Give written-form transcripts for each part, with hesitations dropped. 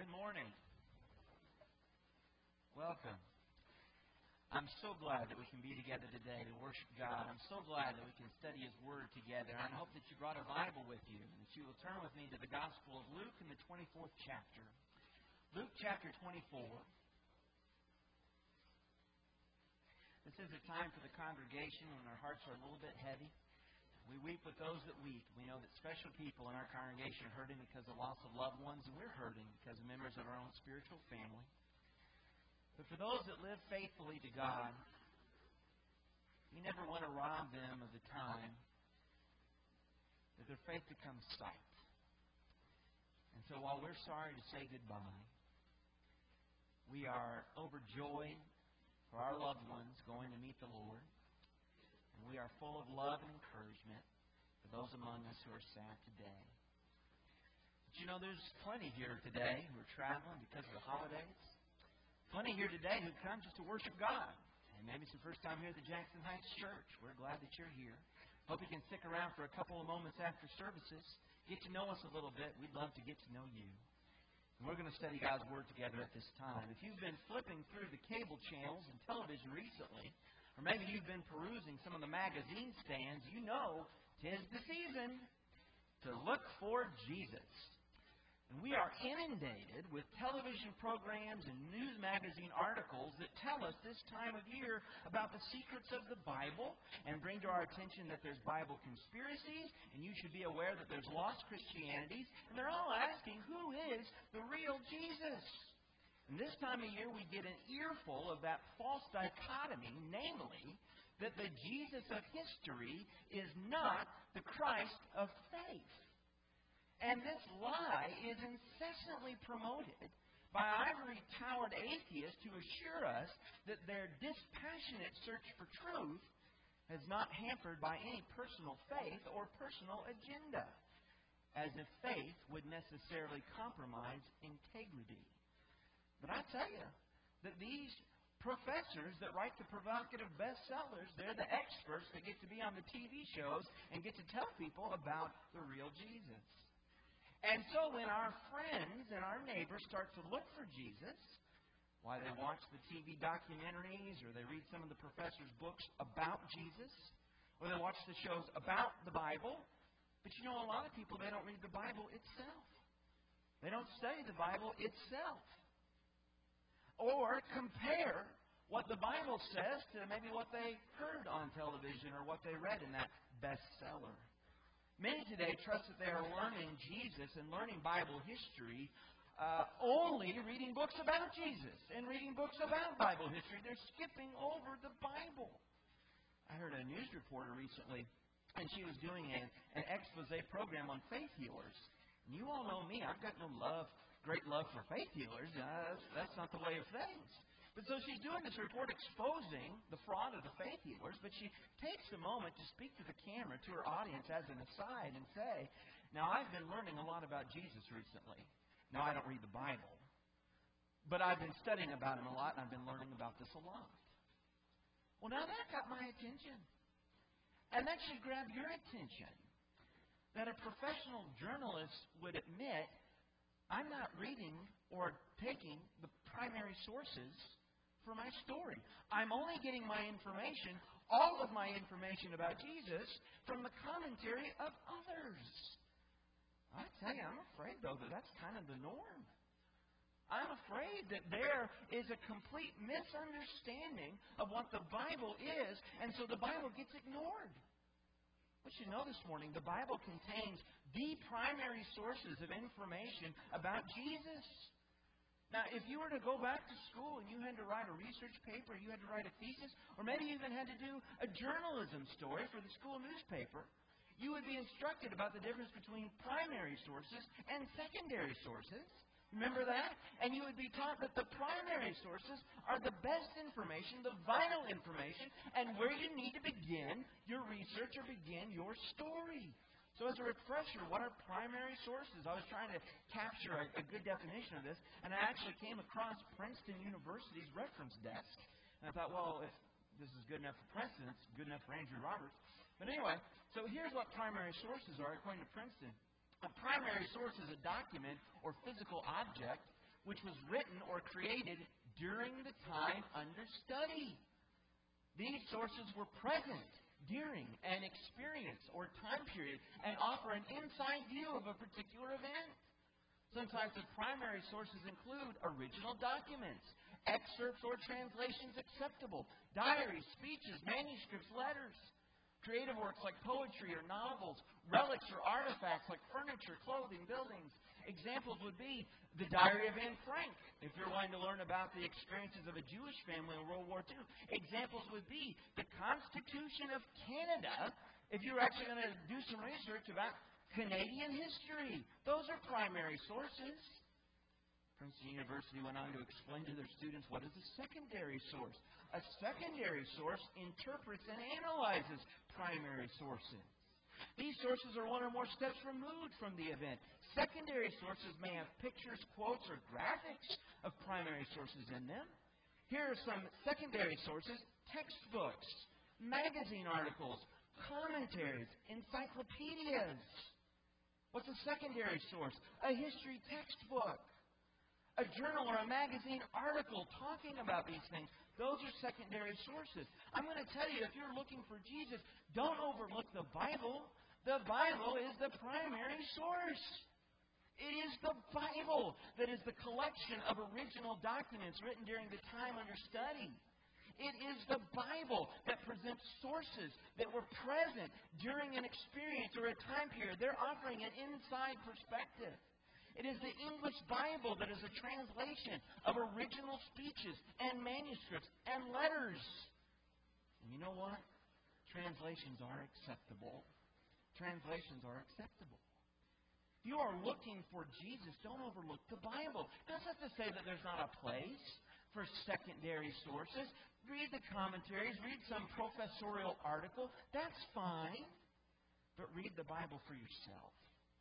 Good morning. Welcome. I'm so glad that we can be together today to worship God. I'm so glad that we can study His Word together. And I hope that you brought a Bible with you and that you will turn with me to the Gospel of Luke in the 24th chapter. Luke chapter 24. This is a time for the congregation when our hearts are a little bit heavy. We weep with those that weep. We know that special people in our congregation are hurting because of loss of loved ones, and we're hurting because of members of our own spiritual family. But for those that live faithfully to God, you never want to rob them of the time that their faith becomes sight. And so while we're sorry to say goodbye, we are overjoyed for our loved ones going to meet the Lord. And we are full of love and encouragement for those among us who are sad today. But you know, there's plenty here today who are traveling because of the holidays. Plenty here today who come just to worship God. And maybe it's the first time here at the Jackson Heights Church. We're glad that you're here. Hope you can stick around for a couple of moments after services. Get to know us a little bit. We'd love to get to know you. And we're going to study God's Word together at this time. If you've been flipping through the cable channels and television recently, or maybe you've been perusing some of the magazine stands, you know 'tis the season to look for Jesus. And we are inundated with television programs and news magazine articles that tell us this time of year about the secrets of the Bible and bring to our attention that there's Bible conspiracies and you should be aware that there's lost Christianities. And they're all asking, who is the real Jesus? And this time of year we get an earful of that false dichotomy, namely that the Jesus of history is not the Christ of faith. And this lie is incessantly promoted by ivory-towered atheists who assure us that their dispassionate search for truth is not hampered by any personal faith or personal agenda, as if faith would necessarily compromise integrity. But I tell you that these professors that write the provocative bestsellers, they're the experts that get to be on the TV shows and get to tell people about the real Jesus. And so when our friends and our neighbors start to look for Jesus, why they watch the TV documentaries or they read some of the professors' books about Jesus, or they watch the shows about the Bible, but you know, a lot of people, they don't read the Bible itself. They don't study the Bible itself. Or compare what the Bible says to maybe what they heard on television or what they read in that bestseller. Many today trust that they are learning Jesus and learning Bible history only reading books about Jesus and reading books about Bible history. They're skipping over the Bible. I heard a news reporter recently, and she was doing an expose program on faith healers. And you all know me. I've got no great love for faith healers. That's not the way of things. But so she's doing this report exposing the fraud of the faith healers, but she takes a moment to speak to the camera, to her audience as an aside, and say, now I've been learning a lot about Jesus recently. Now I don't read the Bible, but I've been studying about Him a lot, and I've been learning about this a lot. Well, now that got my attention. And that should grab your attention. That a professional journalist would admit, I'm not reading or taking the primary sources for my story. I'm only getting my information, all of my information about Jesus, from the commentary of others. I tell you, I'm afraid, though, that that's kind of the norm. I'm afraid that there is a complete misunderstanding of what the Bible is, and so the Bible gets ignored. What you know this morning, the Bible contains the primary sources of information about Jesus. Now, if you were to go back to school and you had to write a research paper, you had to write a thesis, or maybe you even had to do a journalism story for the school newspaper, you would be instructed about the difference between primary sources and secondary sources. Remember that? And you would be taught that the primary sources are the best information, the vital information, and where you need to begin your research or begin your story. So as a refresher, what are primary sources? I was trying to capture a good definition of this, and I actually came across Princeton University's reference desk. And I thought, well, if this is good enough for Princeton, it's good enough for Andrew Roberts. But anyway, so here's what primary sources are according to Princeton. A primary source is a document or physical object which was written or created during the time under study. These sources were present during an experience or time period and offer an inside view of a particular event. Some types of primary sources include original documents, excerpts or translations acceptable, diaries, speeches, manuscripts, letters, creative works like poetry or novels, relics or artifacts like furniture, clothing, buildings. Examples would be the Diary of Anne Frank, if you're wanting to learn about the experiences of a Jewish family in World War II. Examples would be the Constitution of Canada, if you're actually going to do some research about Canadian history. Those are primary sources. Princeton University went on to explain to their students what is a secondary source. A secondary source interprets and analyzes primary sources. These sources are one or more steps removed from the event. Secondary sources may have pictures, quotes, or graphics of primary sources in them. Here are some secondary sources: textbooks, magazine articles, commentaries, encyclopedias. What's a secondary source? A history textbook, a journal or a magazine article talking about these things. Those are secondary sources. I'm going to tell you, if you're looking for Jesus, don't overlook the Bible. The Bible is the primary source. It is the Bible that is the collection of original documents written during the time under study. It is the Bible that presents sources that were present during an experience or a time period. They're offering an inside perspective. It is the English Bible that is a translation of original speeches and manuscripts and letters. And you know what? Translations are acceptable. Translations are acceptable. If you are looking for Jesus, don't overlook the Bible. That's not to say that there's not a place for secondary sources. Read the commentaries, read some professorial article. That's fine. But read the Bible for yourself.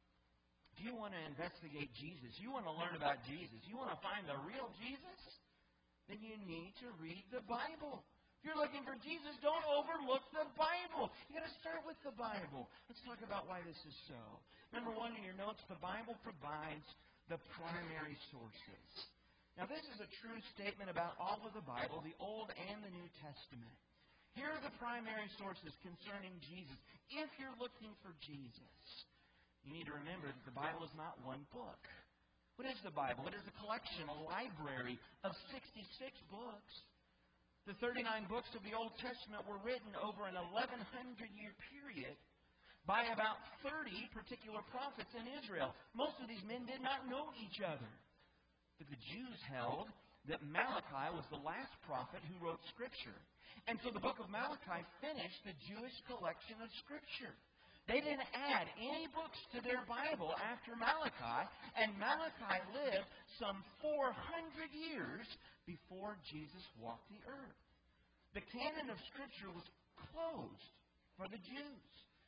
If you want to investigate Jesus, you want to learn about Jesus, you want to find the real Jesus, then you need to read the Bible. If you're looking for Jesus, don't overlook the Bible. You've got to start with the Bible. Let's talk about why this is so. Number one in your notes, the Bible provides the primary sources. Now, this is a true statement about all of the Bible, the Old and the New Testament. Here are the primary sources concerning Jesus. If you're looking for Jesus, you need to remember that the Bible is not one book. What is the Bible? It is a collection, a library of 66 books. The 39 books of the Old Testament were written over an 1,100-year period by about 30 particular prophets in Israel. Most of these men did not know each other. But the Jews held that Malachi was the last prophet who wrote Scripture. And so the book of Malachi finished the Jewish collection of Scripture. They didn't add any books to their Bible after Malachi, and Malachi lived some 400 years before Jesus walked the earth. The canon of Scripture was closed for the Jews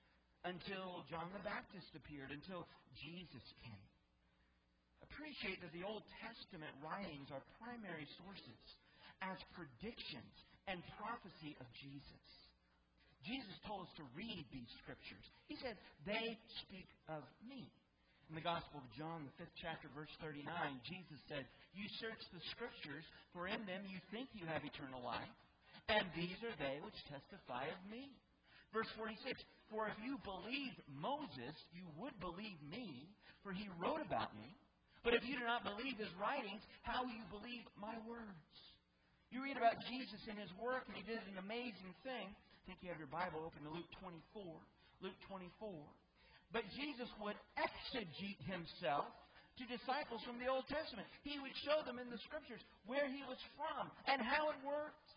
until John the Baptist appeared, until Jesus came. Appreciate that the Old Testament writings are primary sources as predictions and prophecy of Jesus. Jesus told us to read these Scriptures. He said, they speak of me. In the Gospel of John, the 5th chapter, verse 39, Jesus said, you search the Scriptures, for in them you think you have eternal life, and these are they which testify of me. Verse 46, for if you believed Moses, you would believe me, for he wrote about me. But if you do not believe his writings, how will you believe my words? You read about Jesus and his work, and he did an amazing thing. I think you have your Bible open to Luke 24. Luke 24. But Jesus would exegete himself to disciples from the Old Testament. He would show them in the Scriptures where he was from and how it worked.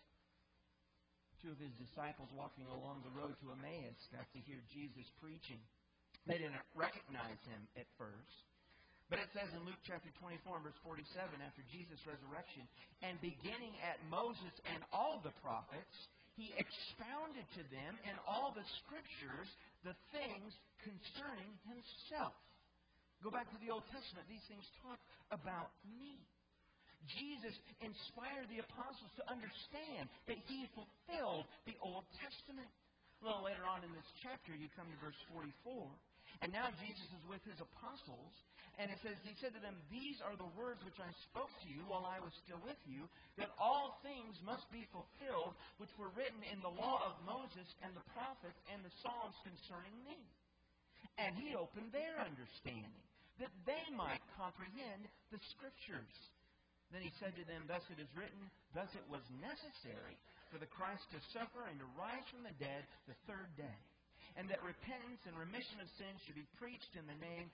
Two of his disciples walking along the road to Emmaus got to hear Jesus preaching. They didn't recognize him at first. But it says in Luke chapter 24, verse 47, after Jesus' resurrection, and beginning at Moses and all the prophets, he expounded to them in all the Scriptures the things concerning himself. Go back to the Old Testament. These things talk about me. Jesus inspired the apostles to understand that he fulfilled the Old Testament. A little later on in this chapter, you come to verse 44. And now Jesus is with his apostles, And it says, he said to them, "These are the words which I spoke to you while I was still with you, that all things must be fulfilled which were written in the law of Moses and the prophets and the Psalms concerning me." And he opened their understanding, that they might comprehend the Scriptures. Then he said to them, "Thus it is written, thus it was necessary for the Christ to suffer and to rise from the dead the third day, and that repentance and remission of sins should be preached in the name,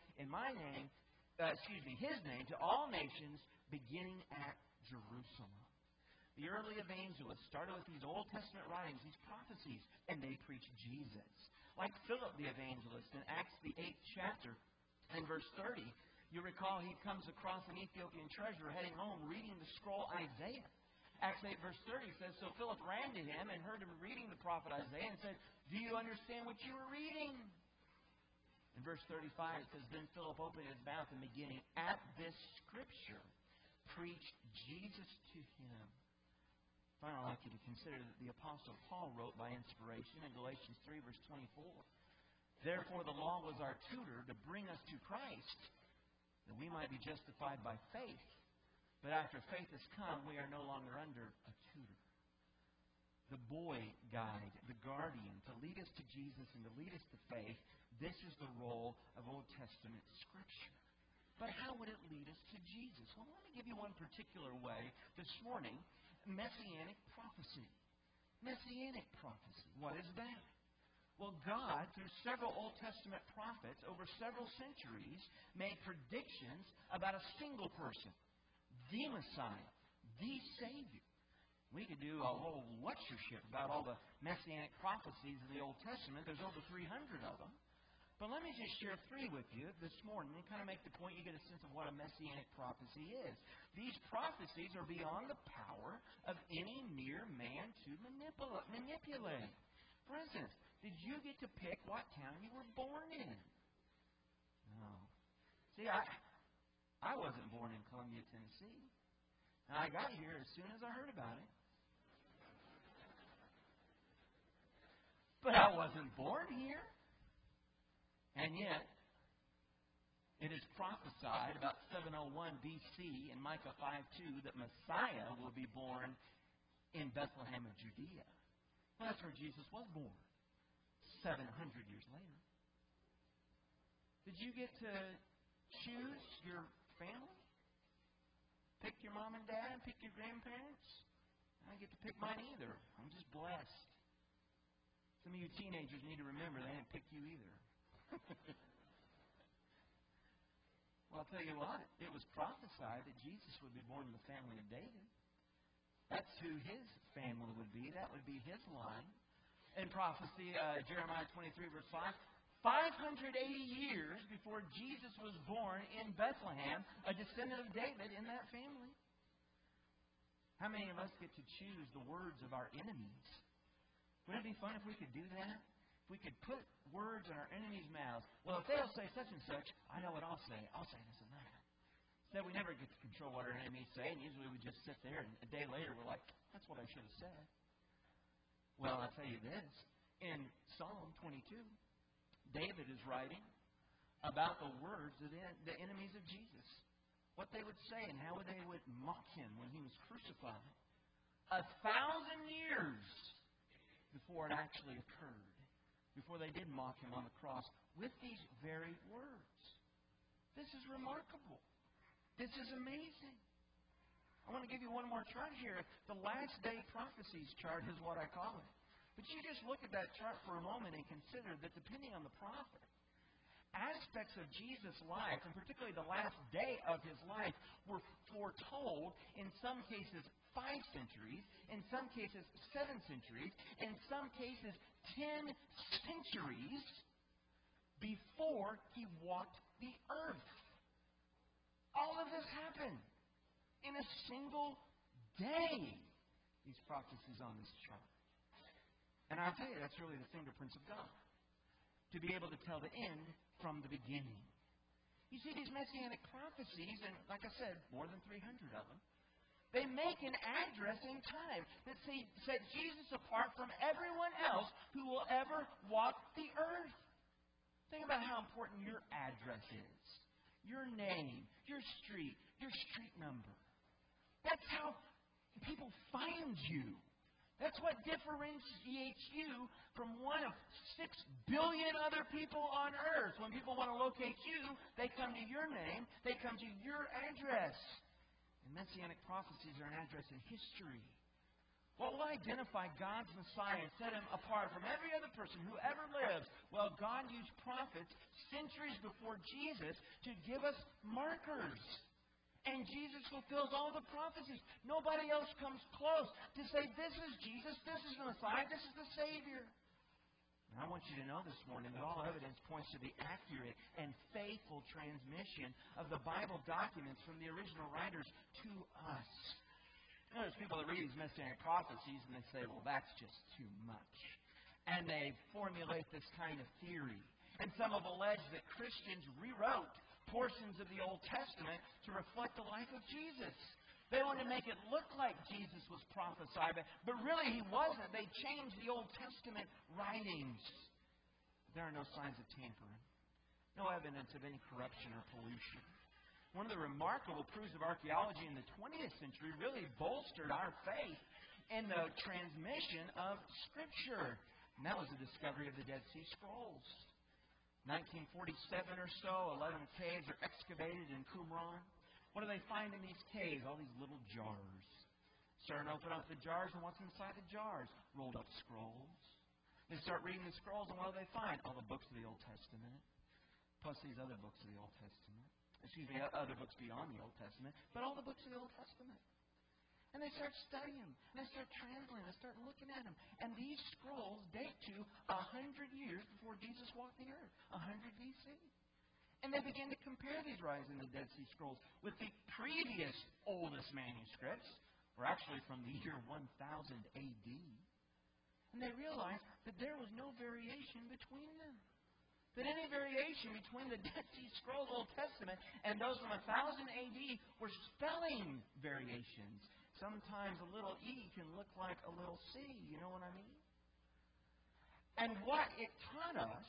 His name, to all nations, beginning at Jerusalem." The early evangelists started with these Old Testament writings, these prophecies, and they preached Jesus. Like Philip the evangelist in Acts the 8th chapter, in verse 30, you recall he comes across an Ethiopian treasurer heading home reading the scroll Isaiah. Acts 8 verse 30 says, "So Philip ran to him and heard him reading the prophet Isaiah and said, 'Do you understand what you are reading?' In verse 35 it says, "Then Philip opened his mouth and beginning at this scripture, preached Jesus to him." Finally, I'd like you to consider that the Apostle Paul wrote by inspiration in Galatians 3 verse 24. "Therefore the law was our tutor to bring us to Christ, that we might be justified by faith. But after faith has come, we are no longer under a tutor." The boy guide, the guardian, to lead us to Jesus and to lead us to faith. This is the role of Old Testament Scripture. But how would it lead us to Jesus? Well, let me give you one particular way this morning. Messianic prophecy. Messianic prophecy. What is that? Well, God, through several Old Testament prophets over several centuries, made predictions about a single person, the Messiah, the Savior. We could do a whole lectureship about all the Messianic prophecies in the Old Testament. There's over 300 of them. But let me just share 3 with you this morning and kind of make the point you get a sense of what a Messianic prophecy is. These prophecies are beyond the power of any mere man to manipulate. For instance, did you get to pick what town you were born in? No. See, I wasn't born in Columbia, Tennessee. Now, I got here as soon as I heard about it. But I wasn't born here. And yet, it is prophesied about 701 B.C. in Micah 5:2 that Messiah will be born in Bethlehem of Judea. Well, that's where Jesus was born 700 years later. Did you get to choose your family? Pick your mom and dad? Pick your grandparents? I didn't get to pick mine either. I'm just blessed. Some of you teenagers need to remember they didn't pick you either. Well, I'll tell you what. It was prophesied that Jesus would be born in the family of David. That's who his family would be. That would be his line. In prophecy, Jeremiah 23, verse 5, 580 years before Jesus was born in Bethlehem, a descendant of David in that family. How many of us get to choose the words of our enemies? Wouldn't it be fun if we could do that? If we could put words in our enemies' mouths. Well, if they'll say such and such, I know what I'll say. I'll say this and that. Instead, we never get to control what our enemies say, and usually we just sit there, and a day later we're like, that's what I should have said. Well, I'll tell you this. In Psalm 22, David is writing about the words of the enemies of Jesus. What they would say and how they would mock him when he was crucified. 1,000 years before it actually occurred. Before they did mock him on the cross with these very words. This is remarkable. This is amazing. I want to give you one more chart here. The last day prophecies chart is what I call it. But you just look at that chart for a moment and consider that depending on the prophet, aspects of Jesus' life, and particularly the last day of his life, were foretold in some cases 5 centuries, in some cases 7 centuries, in some cases 10 centuries before he walked the earth. All of this happened in a single day. These prophecies on this chart. And I'll tell you, that's really the fingerprints of God. To be able to tell the end from the beginning. You see, these messianic prophecies, and like I said, more than 300 of them, they make an address in time that set Jesus apart from everyone else who will ever walk the earth. Think about how important your address is. your name, your street number. That's how people find you. That's what differentiates you from one of 6 billion other people on earth. When people want to locate you, they come to your name, they come to your address. And Messianic prophecies are an address in history. What will identify God's Messiah and set Him apart from every other person who ever lived? Well, God used prophets centuries before Jesus to give us markers. And Jesus fulfills all the prophecies. Nobody else comes close to say, this is Jesus, this is the Messiah, this is the Savior. And I want you to know this morning that all evidence points to the accurate and faithful transmission of the Bible documents from the original writers to us. You know, there's people that read these Messianic prophecies and they say, well, that's just too much. And they formulate this kind of theory. And some have alleged that Christians rewrote portions of the Old Testament to reflect the life of Jesus. They want to make it look like Jesus was prophesied, but really He wasn't. They changed the Old Testament writings. There are no signs of tampering, no evidence of any corruption or pollution. One of the remarkable proofs of archaeology in the 20th century really bolstered our faith in the transmission of Scripture. And that was the discovery of the Dead Sea Scrolls. 1947 or so, 11 caves are excavated in Qumran. What do they find in these caves? All these little jars. Starting to open up the jars, and what's inside the jars? Rolled up scrolls. They start reading the scrolls, and what do they find? All the books of the Old Testament, plus these other books of the Old Testament. Other books beyond the Old Testament, but all the books of the Old Testament. And they start studying them, and they start translating, they start looking at them. And these scrolls date to 100 years before Jesus walked the earth, 100 B.C. And they begin to compare these writings in the Dead Sea Scrolls with the previous oldest manuscripts, or actually from the year 1000 A.D. And they realize that there was no variation between them. That any variation between the Dead Sea Scrolls Old Testament and those from 1000 A.D. were spelling variations. Sometimes a little E can look like a little C. You know what I mean? And what it taught us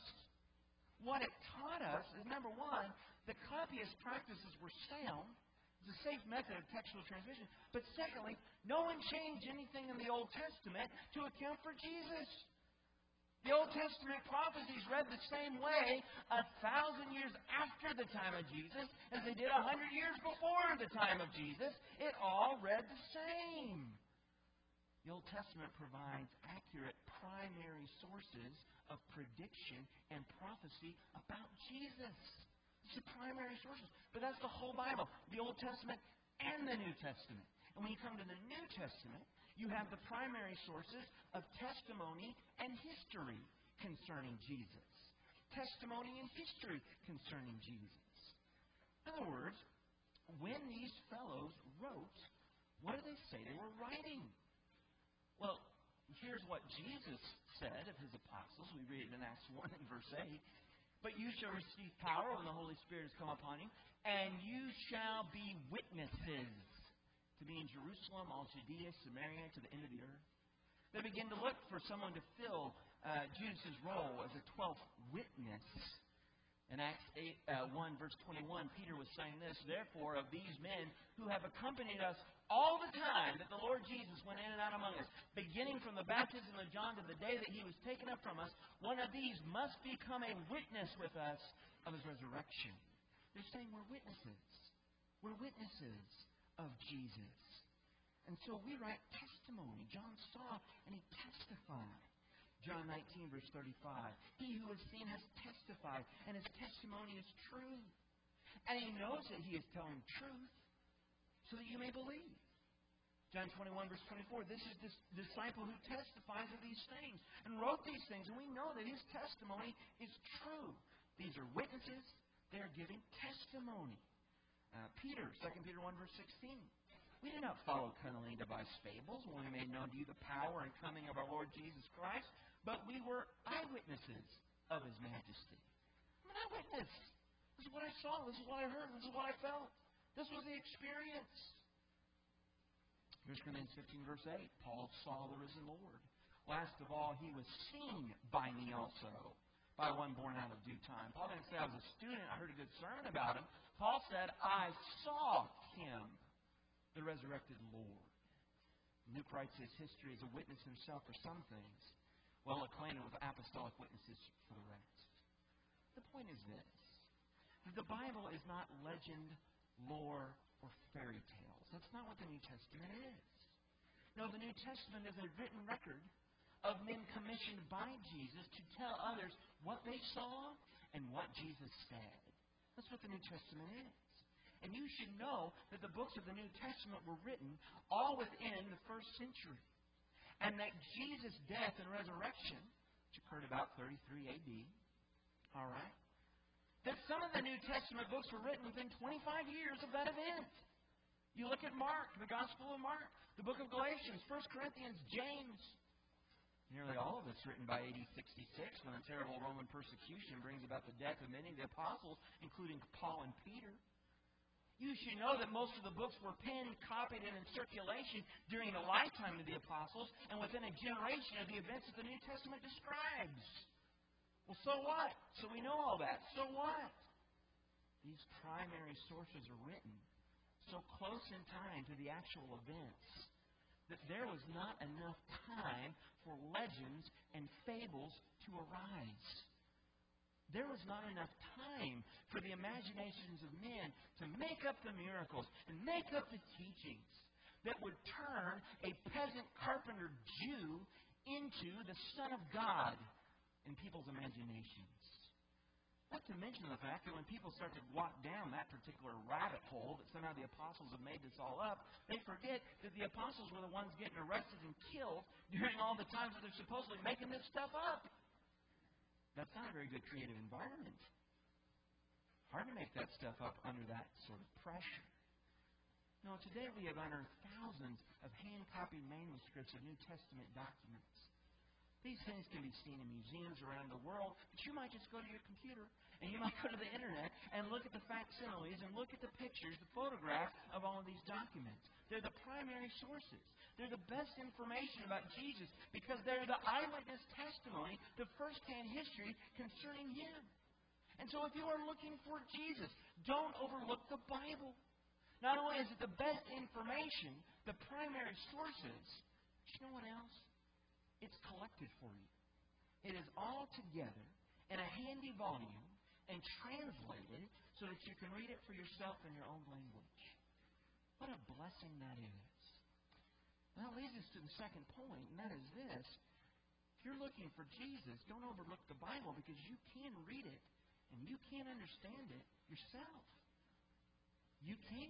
is, number one, the copyist practices were sound. It's a safe method of textual transmission. But secondly, no one changed anything in the Old Testament to account for Jesus. The Old Testament prophecies read the same way 1,000 years after the time of Jesus as they did 100 years before the time of Jesus. It all read the same. The Old Testament provides accurate primary sources of prediction and prophecy about Jesus. It's the primary sources. But that's the whole Bible, the Old Testament and the New Testament. And when you come to the New Testament, you have the primary sources of testimony and history concerning Jesus. Testimony and history concerning Jesus. In other words, when these fellows wrote, what did they say they were writing? Well, here's what Jesus said of His apostles. We read it in Acts 1 and verse 8. But you shall receive power when the Holy Spirit has come upon you, and you shall be witnesses to be in Jerusalem, all Judea, Samaria, to the end of the earth. They begin to look for someone to fill Judas' role as a 12th witness. In Acts 1, verse 21, Peter was saying this, therefore, of these men who have accompanied us all the time that the Lord Jesus went in and out among us, beginning from the baptism of John to the day that He was taken up from us, one of these must become a witness with us of His resurrection. They're saying we're witnesses. We're witnesses of Jesus. And so we write testimony. John saw and he testified. John 19, verse 35. He who has seen has testified, and his testimony is true. And he knows that he is telling truth so that you may believe. John 21, verse 24. This is this disciple who testifies of these things and wrote these things. And we know that his testimony is true. These are witnesses. They are giving testimony. Peter, 2 Peter 1, verse 16. We did not follow cunningly devised fables when we made known to you the power and coming of our Lord Jesus Christ, but we were eyewitnesses of His majesty. I'm an eyewitness. This is what I saw. This is what I heard. This is what I felt. This was the experience. 1 Corinthians 15, verse 8. Paul saw the risen Lord. Last of all, He was seen by me also, by one born out of due time. Paul didn't say I was a student. I heard a good sermon about Him. Paul said, I saw him, the resurrected Lord. Luke writes his history as a witness himself for some things, well acquainted with apostolic witnesses for the rest. The point is this. The Bible is not legend, lore, or fairy tales. That's not what the New Testament is. No, the New Testament is a written record of men commissioned by Jesus to tell others what they saw and what Jesus said. That's what the New Testament is. And you should know that the books of the New Testament were written all within the first century. And that Jesus' death and resurrection, which occurred about 33 AD, all right, that some of the New Testament books were written within 25 years of that event. You look at Mark, the Gospel of Mark, the book of Galatians, 1 Corinthians, James. Nearly all of it's written by AD 66 when a terrible Roman persecution brings about the death of many of the apostles, including Paul and Peter. You should know that most of the books were penned, copied, and in circulation during the lifetime of the apostles and within a generation of the events that the New Testament describes. Well, so what? So we know all that. So what? These primary sources are written so close in time to the actual events that there was not enough time for legends and fables to arise. There was not enough time for the imaginations of men to make up the miracles and make up the teachings that would turn a peasant carpenter Jew into the Son of God in people's imaginations. Not to mention the fact that when people start to walk down that particular rabbit hole that somehow the apostles have made this all up, they forget that the apostles were the ones getting arrested and killed during all the times that they're supposedly making this stuff up. That's not a very good creative environment. Hard to make that stuff up under that sort of pressure. No, today we have unearthed thousands of hand-copied manuscripts of New Testament documents. These things can be seen in museums around the world, but you might just go to your computer and you might go to the internet and look at the facsimiles and look at the pictures, the photographs of all of these documents. They're the primary sources. They're the best information about Jesus because they're the eyewitness testimony, the first-hand history concerning Him. And so if you are looking for Jesus, don't overlook the Bible. Not only is it the best information, the primary sources, but you know what else? It's collected for you. It is all together in a handy volume and translated so that you can read it for yourself in your own language. What a blessing that is. That leads us to the second point, and that is this. If you're looking for Jesus, don't overlook the Bible because you can read it and you can understand it yourself. You can.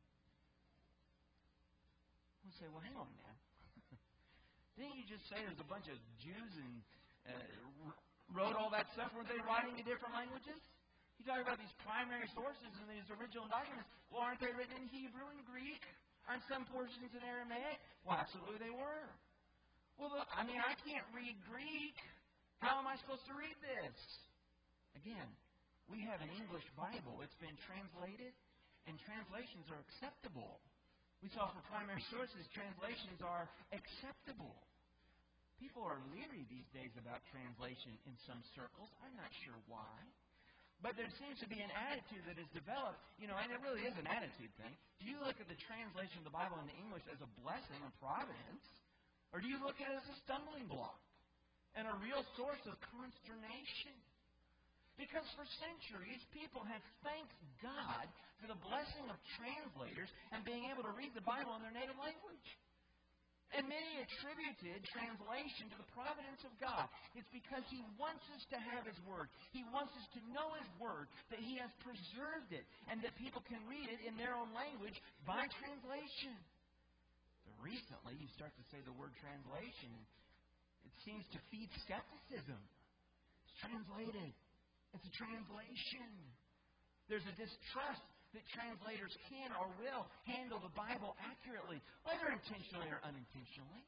We'll say, well, hang on now. Didn't you just say there's a bunch of Jews and wrote all that stuff? Weren't they writing in different languages? You talk about these primary sources and these original documents. Well, aren't they written in Hebrew and Greek? Aren't some portions in Aramaic? Well, absolutely they were. Well, I can't read Greek. How am I supposed to read this? Again, we have an English Bible. It's been translated, and translations are acceptable. We saw for primary sources, translations are acceptable. People are leery these days about translation in some circles. I'm not sure why. But there seems to be an attitude that is developed, and it really is an attitude thing. Do you look at the translation of the Bible into English as a blessing, a providence, or do you look at it as a stumbling block and a real source of consternation? Because for centuries, people have thanked God for the blessing of translators and being able to read the Bible in their native language. And many attributed translation to the providence of God. It's because He wants us to have His Word. He wants us to know His Word, that He has preserved it, and that people can read it in their own language by translation. But recently, you start to say the word translation, it seems to feed skepticism. It's translated. It's a translation. There's a distrust that translators can or will handle the Bible accurately, whether intentionally or unintentionally.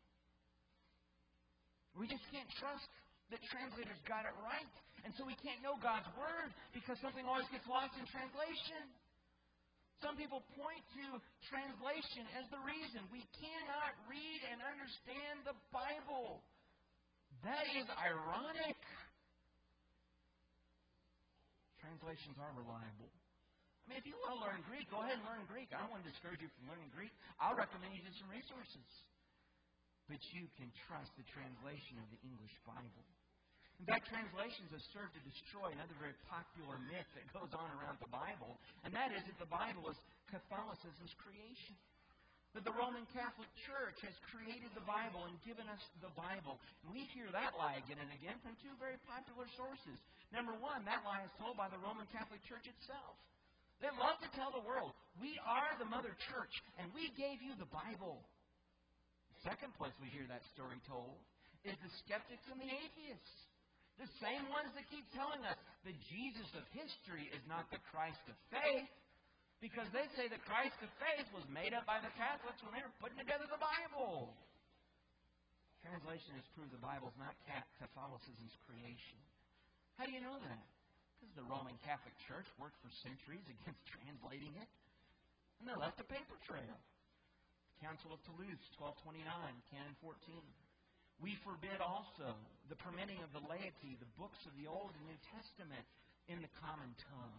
We just can't trust that translators got it right. And so we can't know God's Word because something always gets lost in translation. Some people point to translation as the reason we cannot read and understand the Bible. That is ironic. Translations are reliable. I mean, if you want to learn Greek, go ahead and learn Greek. I don't want to discourage you from learning Greek. I'll recommend you to some resources. But you can trust the translation of the English Bible. In fact, translations have served to destroy another very popular myth that goes on around the Bible, and that is that the Bible is Catholicism's creation. That the Roman Catholic Church has created the Bible and given us the Bible. And we hear that lie again and again from two very popular sources. Number one, that lie is told by the Roman Catholic Church itself. They love to tell the world, we are the Mother Church, and we gave you the Bible. The second place we hear that story told is the skeptics and the atheists. The same ones that keep telling us the Jesus of history is not the Christ of faith, because they say the Christ of faith was made up by the Catholics when they were putting together the Bible. Translation has proved the Bible is not Catholicism's creation. How do you know that? Because the Roman Catholic Church worked for centuries against translating it, and they left a paper trail. Council of Toulouse, 1229, Canon 14. We forbid also the permitting of the laity the books of the Old and New Testament in the common tongue.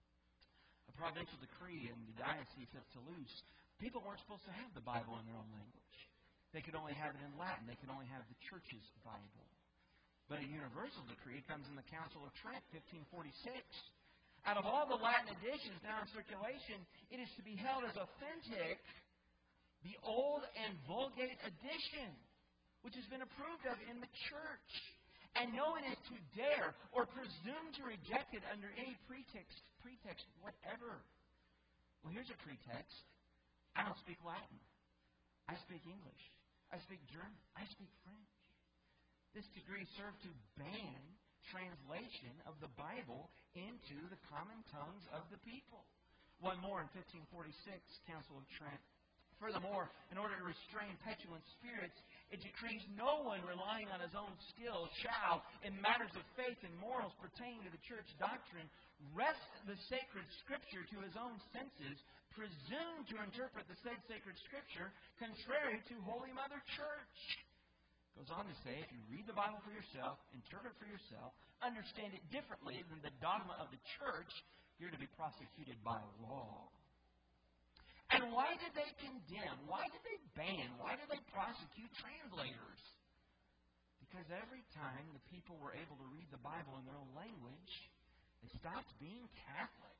A provincial decree in the Diocese of Toulouse, people weren't supposed to have the Bible in their own language. They could only have it in Latin. They could only have the Church's Bible. But a universal decree comes in the Council of Trent, 1546. Out of all the Latin editions now in circulation, it is to be held as authentic the Old and Vulgate edition, which has been approved of in the Church. And no one is to dare or presume to reject it under any pretext, whatever. Well, here's a pretext. I don't speak Latin. I speak English. I speak German. I speak French. This decree served to ban translation of the Bible into the common tongues of the people. One more in 1546, Council of Trent. Furthermore, in order to restrain petulant spirits, it decrees no one relying on his own skill shall, in matters of faith and morals pertaining to the church doctrine, wrest the sacred Scripture to his own senses, presume to interpret the said sacred Scripture contrary to Holy Mother Church. Goes on to say, if you read the Bible for yourself, interpret for yourself, understand it differently than the dogma of the Church, you're to be prosecuted by law. And why did they condemn? Why did they ban? Why did they prosecute translators? Because every time the people were able to read the Bible in their own language, they stopped being Catholic.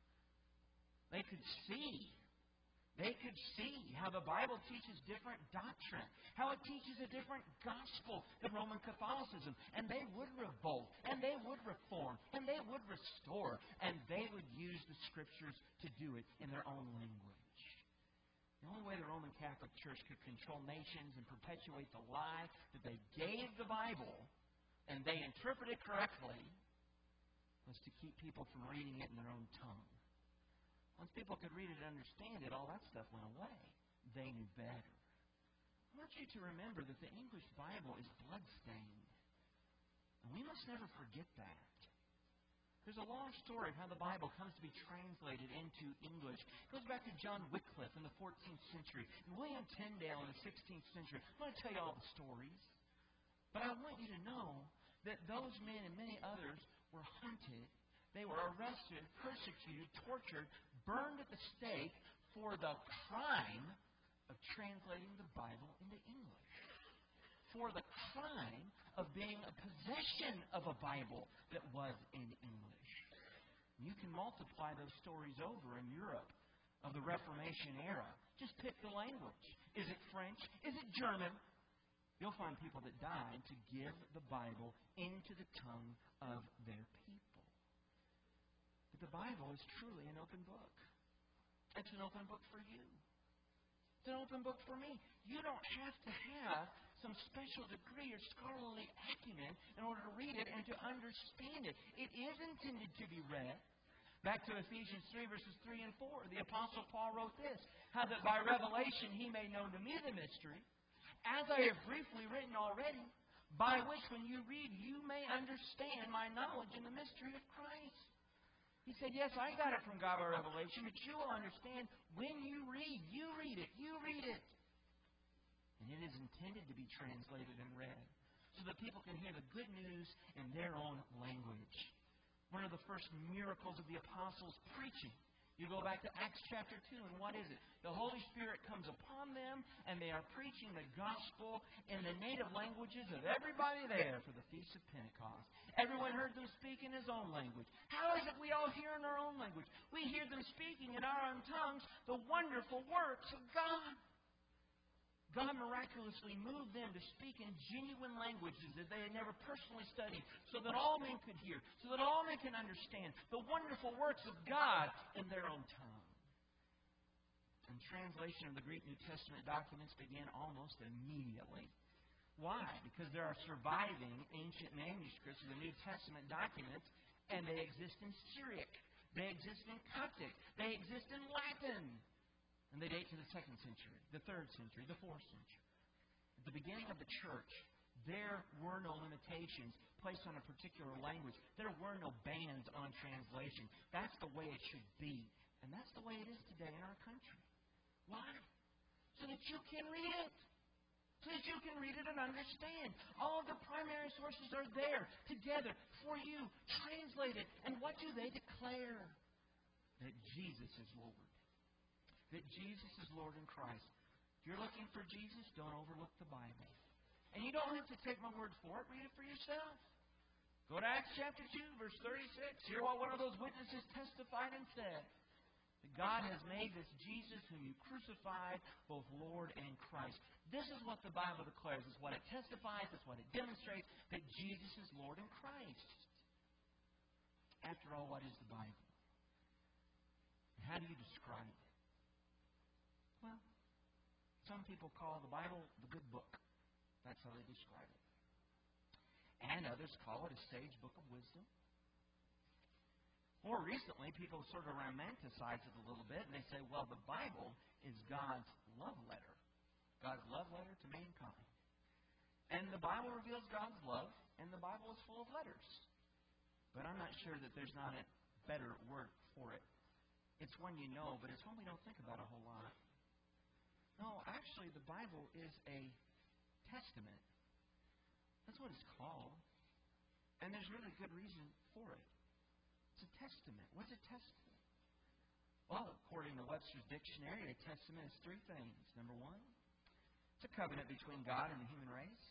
They could see. They could see how the Bible teaches different doctrine, how it teaches a different gospel than Roman Catholicism. And they would revolt, and they would reform, and they would restore, and they would use the Scriptures to do it in their own language. The only way the Roman Catholic Church could control nations and perpetuate the lie that they gave the Bible and they interpreted correctly was to keep people from reading it in their own tongue. Once people could read it and understand it, all that stuff went away. They knew better. I want you to remember that the English Bible is blood-stained. And we must never forget that. There's a long story of how the Bible comes to be translated into English. It goes back to John Wycliffe in the 14th century and William Tyndale in the 16th century. I'm going to tell you all the stories. But I want you to know that those men and many others were hunted. They were arrested, persecuted, tortured, burned at the stake for the crime of translating the Bible into English. For the crime of being a possession of a Bible that was in English. You can multiply those stories over in Europe of the Reformation era. Just pick the language. Is it French? Is it German? You'll find people that died to give the Bible into the tongue of their people. But the Bible is truly an open book. It's an open book for you. It's an open book for me. You don't have to have some special degree or scholarly acumen in order to read it and to understand it. It is intended to be read. Back to Ephesians 3, verses 3 and 4. The Apostle Paul wrote this, how that by revelation he made known to me the mystery, as I have briefly written already, by which when you read, you may understand my knowledge in the mystery of Christ. He said, yes, I got it from God by revelation, but you will understand when you read. You read it. You read it. And it is intended to be translated and read so that people can hear the good news in their own language. One of the first miracles of the apostles' preaching You go back to Acts chapter 2, and what is it? The Holy Spirit comes upon them, and they are preaching the gospel in the native languages of everybody there for the Feast of Pentecost. Everyone heard them speak in his own language. How is it we all hear in our own language? We hear them speaking in our own tongues the wonderful works of God. God miraculously moved them to speak in genuine languages that they had never personally studied, so that all men could hear, so that all men can understand the wonderful works of God in their own tongue. And translation of the Greek New Testament documents began almost immediately. Why? Because there are surviving ancient manuscripts of the New Testament documents, and they exist in Syriac, they exist in Coptic, they exist in Latin. And they date to the 2nd century, the 3rd century, the 4th century. At the beginning of the church, there were no limitations placed on a particular language. There were no bans on translation. That's the way it should be. And that's the way it is today in our country. Why? So that you can read it. So that you can read it and understand. All of the primary sources are there together for you, translated. And what do they declare? That Jesus is Lord. That Jesus is Lord in Christ. If you're looking for Jesus, don't overlook the Bible. And you don't have to take my word for it. Read it for yourself. Go to Acts chapter 2, verse 36. Hear what one of those witnesses testified and said. That God has made this Jesus whom you crucified both Lord and Christ. This is what the Bible declares. It's what it testifies. It's what it demonstrates. That Jesus is Lord in Christ. After all, what is the Bible? How do you describe it? Well, some people call the Bible the good book. That's how they describe it. And others call it a sage book of wisdom. More recently, people sort of romanticize it a little bit, and they say, well, the Bible is God's love letter. God's love letter to mankind. And the Bible reveals God's love, and the Bible is full of letters. But I'm not sure that there's not a better word for it. It's one you know, but it's one we don't think about a whole lot. No, actually, the Bible is a testament. That's what it's called. And there's really good reason for it. It's a testament. What's a testament? Well, according to Webster's Dictionary, a testament is three things. Number one, it's a covenant between God and the human race.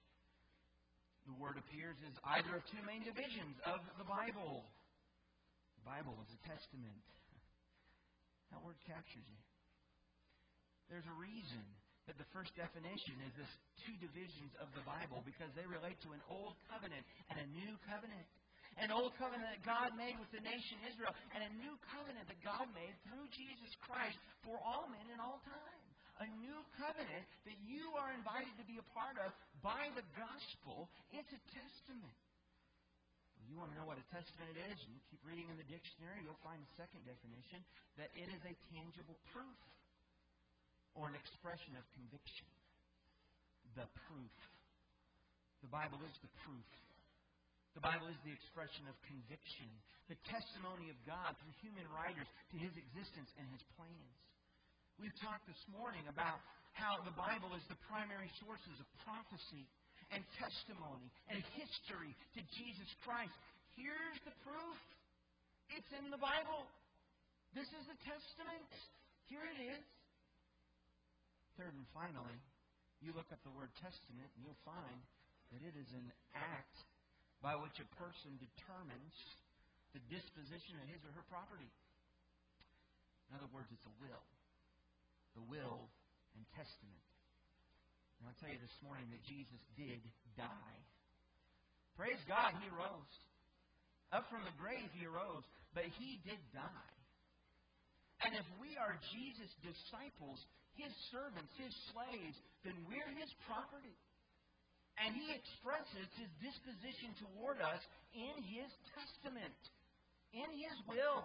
The word appears as either of two main divisions of the Bible. The Bible is a testament. That word captures it. There's a reason that the first definition is this two divisions of the Bible, because they relate to an old covenant and a new covenant. An old covenant that God made with the nation Israel, and a new covenant that God made through Jesus Christ for all men in all time. A new covenant that you are invited to be a part of by the gospel. It's a testament. You want to know what a testament is, and you keep reading in the dictionary, you'll find a second definition, that it is a tangible proof. Or an expression of conviction. The proof. The Bible is the proof. The Bible is the expression of conviction. The testimony of God through human writers to His existence and His plans. We've talked this morning about how the Bible is the primary sources of prophecy and testimony and history to Jesus Christ. Here's the proof. It's in the Bible. This is the testament. Here it is. Third and finally, you look up the word testament and you'll find that it is an act by which a person determines the disposition of his or her property. In other words, it's a will. The will and testament. And I'll tell you this morning that Jesus did die. Praise God, He rose. Up from the grave He arose, but He did die. And if we are Jesus' disciples, His servants, His slaves, then we're His property. And He expresses His disposition toward us in His testament, in His will.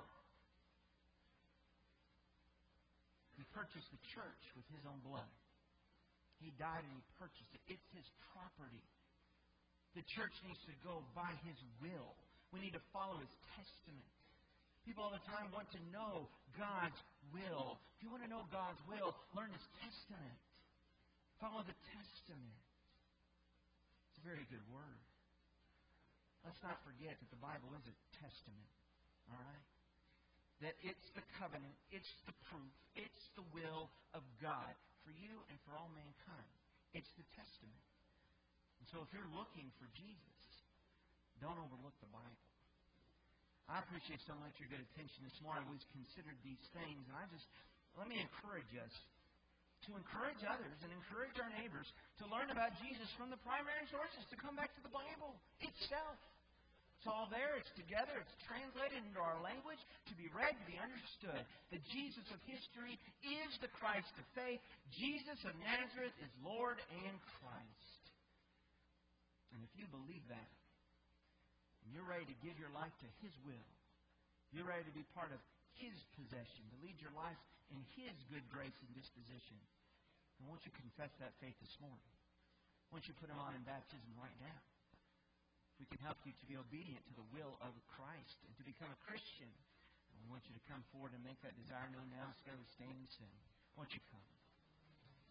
He purchased the church with His own blood. He died and He purchased it. It's His property. The church needs to go by His will. We need to follow His testament. People all the time want to know God's will. If you want to know God's will, learn His testament. Follow the testament. It's a very good word. Let's not forget that the Bible is a testament. All right? that it's the covenant, it's the proof, it's the will of God for you and for all mankind. It's the testament. And so if you're looking for Jesus, don't overlook the Bible. I appreciate so much your good attention this morning. We've considered these things, and let me encourage us to encourage others and encourage our neighbors to learn about Jesus from the primary sources, to come back to the Bible itself. It's all there. It's together. It's translated into our language to be read, to be understood. The Jesus of history is the Christ of faith. Jesus of Nazareth is Lord and Christ. And if you believe that, and you're ready to give your life to His will, you're ready to be part of His possession, to lead your life in His good grace and disposition, then won't you confess that faith this morning? Won't you put Him on in baptism right now? If we can help you to be obedient to the will of Christ and to become a Christian, we want you to come forward and make that desire known now instead of staying and sin. Won't you come?